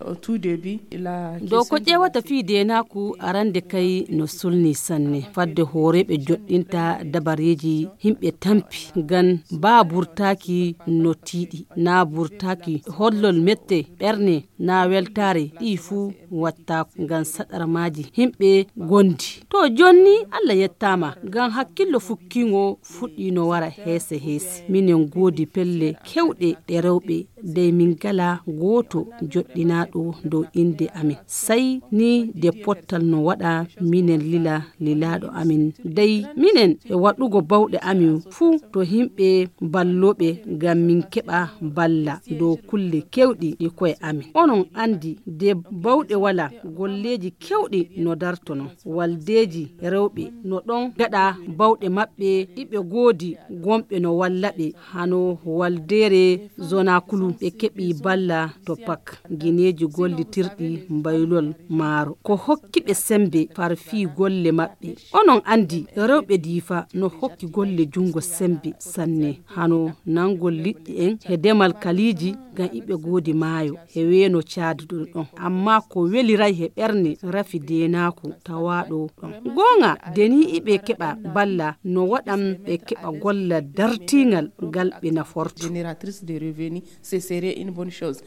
au tout début la do ko ƴewata fi denaku arande kay no sulni sanne fadde horeɓe joɗɗinta dabareji himɓe tampi gan ba burtaki no tiiɗi na burtaki hollol mette ɓerne na weltare ɗi fuu watta gan saɗarmaji himɓe gondi to jonni Allah yettama gan hakkillo fukkingo fuɗɗi no wara heese minen godi pelle kewɗe ɗe rewɓe de min gala goto joɗɗinaɗo dow inde amin sai ni de pottal no waɗa minen lilaɗo amin dai minen e waɗugo bawɗe amin fuu to himɓe balloɓe gam min keɓa balla dow kulle kewɗi ɗi koye amin onon andi de bawɗe wala golleji kewɗi no dartono waldeji rewɓe no ɗon gaɗa bawɗe maɓɓe ɗiɓe goodi gomɓe no wallaɓe hano waldere zona kulu ɓe keɓi balla to pak gineji gollitirɗi baylol maaro ko hokkiɓe sembe farfi golle maɓɓe onon andi rewɓe diifa no hokki golle jungo sembe sanne hano nangol liɗɗi en he demal kaliji gan iɓe goodi maayo he weeno caadiɗo ɗon amma ko weliray he ɓerne rafi denaku tawaɗo ɗon gonga deni iɓe keɓa balla no waɗan ɓe keɓa golla dartingal gal ɓe naforto génératrice de revenus ce serait une bonne chose